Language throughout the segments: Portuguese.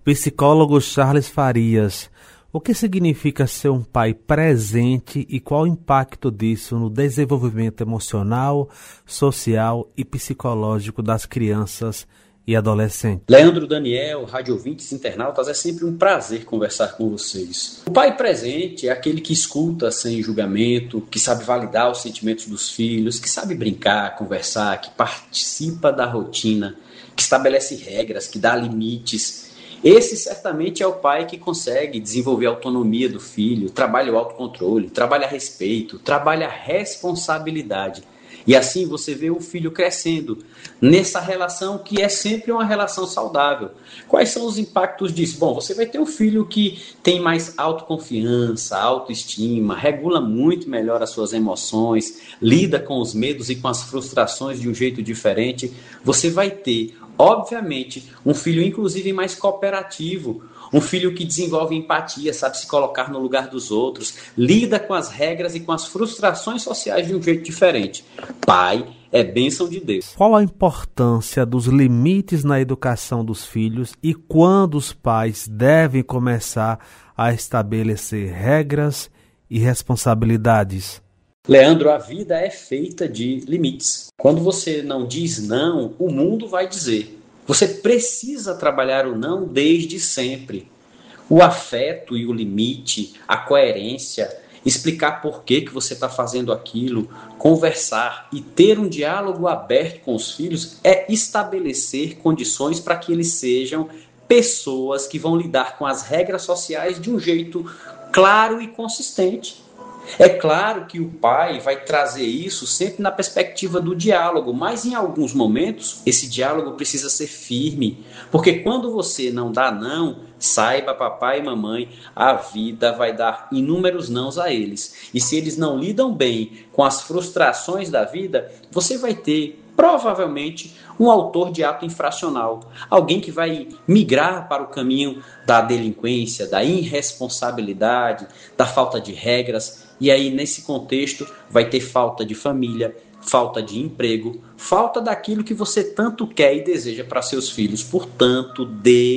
Psicólogo Charles Farias, o que significa ser um pai presente e qual o impacto disso no desenvolvimento emocional, social e psicológico das crianças e adolescentes? Leandro, Daniel, rádio ouvintes, internautas, é sempre um prazer conversar com vocês. O pai presente é aquele que escuta sem julgamento, que sabe validar os sentimentos dos filhos, que sabe brincar, conversar, que participa da rotina, que estabelece regras, que dá limites. Esse certamente é o pai que consegue desenvolver a autonomia do filho, trabalha o autocontrole, trabalha respeito, trabalha a responsabilidade. E assim você vê o filho crescendo nessa relação que é sempre uma relação saudável. Quais são os impactos disso? Bom, você vai ter um filho que tem mais autoconfiança, autoestima, regula muito melhor as suas emoções, lida com os medos e com as frustrações de um jeito diferente. Você vai ter, obviamente, um filho inclusive mais cooperativo, um filho que desenvolve empatia, sabe se colocar no lugar dos outros, lida com as regras e com as frustrações sociais de um jeito diferente. Pai é bênção de Deus. Qual a importância dos limites na educação dos filhos e quando os pais devem começar a estabelecer regras e responsabilidades? Leandro, a vida é feita de limites. Quando você não diz não, o mundo vai dizer. Você precisa trabalhar o não desde sempre. O afeto e o limite, a coerência, explicar por que você está fazendo aquilo, conversar e ter um diálogo aberto com os filhos é estabelecer condições para que eles sejam pessoas que vão lidar com as regras sociais de um jeito claro e consistente. É claro que o pai vai trazer isso sempre na perspectiva do diálogo, mas em alguns momentos esse diálogo precisa ser firme, porque quando você não dá não, saiba papai e mamãe, a vida vai dar inúmeros nãos a eles. E se eles não lidam bem com as frustrações da vida, você vai ter provavelmente um autor de ato infracional, alguém que vai migrar para o caminho da delinquência, da irresponsabilidade, da falta de regras. E aí, nesse contexto, vai ter falta de família, falta de emprego, falta daquilo que você tanto quer e deseja para seus filhos. Portanto,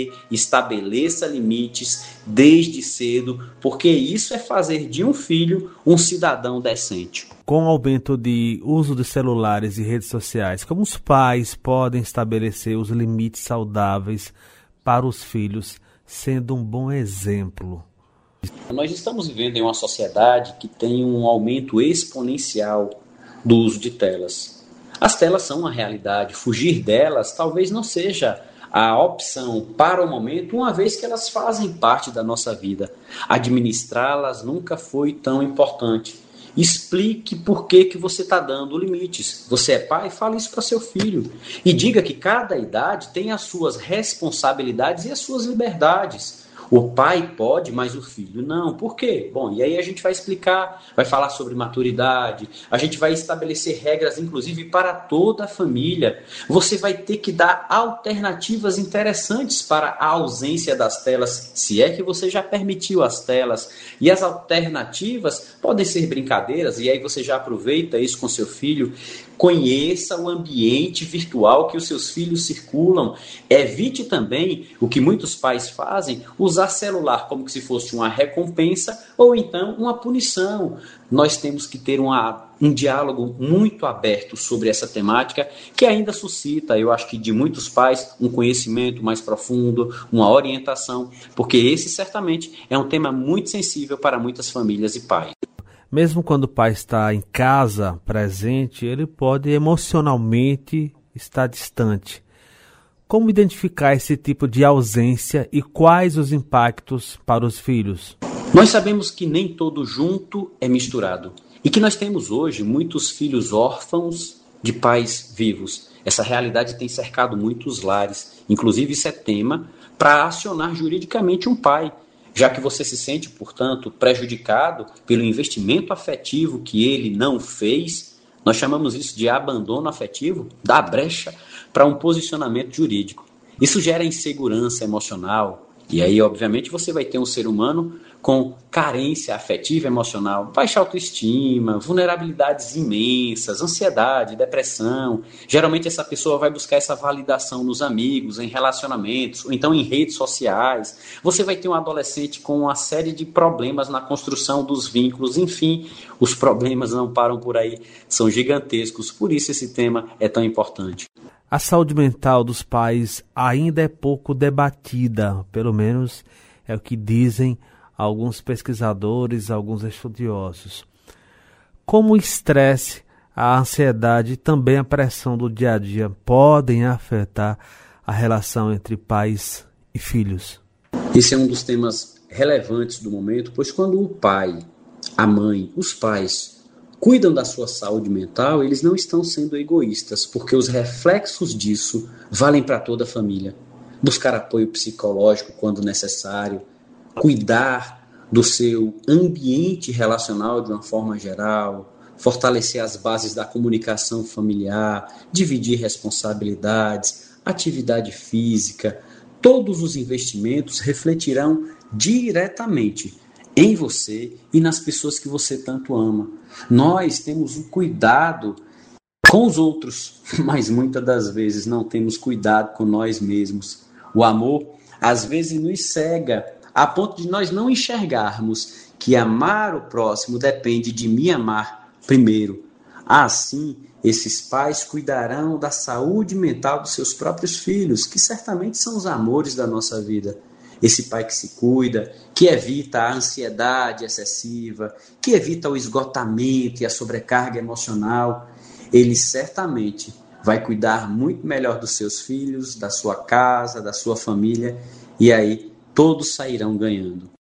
estabeleça limites desde cedo, porque isso é fazer de um filho um cidadão decente. Com o aumento de uso de celulares e redes sociais, como os pais podem estabelecer os limites saudáveis para os filhos, sendo um bom exemplo? Nós estamos vivendo em uma sociedade que tem um aumento exponencial do uso de telas. As telas são uma realidade, fugir delas talvez não seja a opção para o momento, uma vez que elas fazem parte da nossa vida. Administrá-las nunca foi tão importante. Explique por que você está dando limites. Você é pai? Fale isso para seu filho. E diga que cada idade tem as suas responsabilidades e as suas liberdades. O pai pode, mas o filho não. Por quê? Bom, e aí a gente vai explicar, vai falar sobre maturidade, a gente vai estabelecer regras, inclusive, para toda a família. Você vai ter que dar alternativas interessantes para a ausência das telas, se é que você já permitiu as telas. E as alternativas podem ser brincadeiras, e aí você já aproveita isso com seu filho. Conheça o ambiente virtual que os seus filhos circulam. Evite também o que muitos pais fazem, usar celular como se fosse uma recompensa ou então uma punição. Nós temos que ter um diálogo muito aberto sobre essa temática que ainda suscita, eu acho que de muitos pais, um conhecimento mais profundo, uma orientação, porque esse certamente é um tema muito sensível para muitas famílias e pais. Mesmo quando o pai está em casa, presente, ele pode emocionalmente estar distante. Como identificar esse tipo de ausência e quais os impactos para os filhos? Nós sabemos que nem todo junto é misturado e que nós temos hoje muitos filhos órfãos de pais vivos. Essa realidade tem cercado muitos lares. Inclusive, isso é tema para acionar juridicamente um pai, já que você se sente, portanto, prejudicado pelo investimento afetivo que ele não fez. Nós chamamos isso de abandono afetivo, dá brecha para um posicionamento jurídico. Isso gera insegurança emocional, E aí, obviamente, você vai ter um ser humano com carência afetiva e emocional, baixa autoestima, vulnerabilidades imensas, ansiedade, depressão. Geralmente essa pessoa vai buscar essa validação nos amigos, em relacionamentos, ou então em redes sociais. Você vai ter um adolescente com uma série de problemas na construção dos vínculos. Enfim, os problemas não param por aí, são gigantescos. Por isso esse tema é tão importante. A saúde mental dos pais ainda é pouco debatida, pelo menos é o que dizem alguns pesquisadores, alguns estudiosos. Como o estresse, a ansiedade e também a pressão do dia a dia podem afetar a relação entre pais e filhos? Esse é um dos temas relevantes do momento, pois quando o pai, a mãe, os pais cuidam da sua saúde mental, eles não estão sendo egoístas, porque os reflexos disso valem para toda a família. Buscar apoio psicológico quando necessário, cuidar do seu ambiente relacional de uma forma geral, fortalecer as bases da comunicação familiar, dividir responsabilidades, atividade física. Todos os investimentos refletirão diretamente em você e nas pessoas que você tanto ama. Nós temos um cuidado com os outros, mas muitas das vezes não temos cuidado com nós mesmos. O amor, às vezes, nos cega, a ponto de nós não enxergarmos que amar o próximo depende de me amar primeiro. Assim, esses pais cuidarão da saúde mental dos seus próprios filhos, que certamente são os amores da nossa vida. Esse pai que se cuida, que evita a ansiedade excessiva, que evita o esgotamento e a sobrecarga emocional, ele certamente vai cuidar muito melhor dos seus filhos, da sua casa, da sua família, e aí todos sairão ganhando.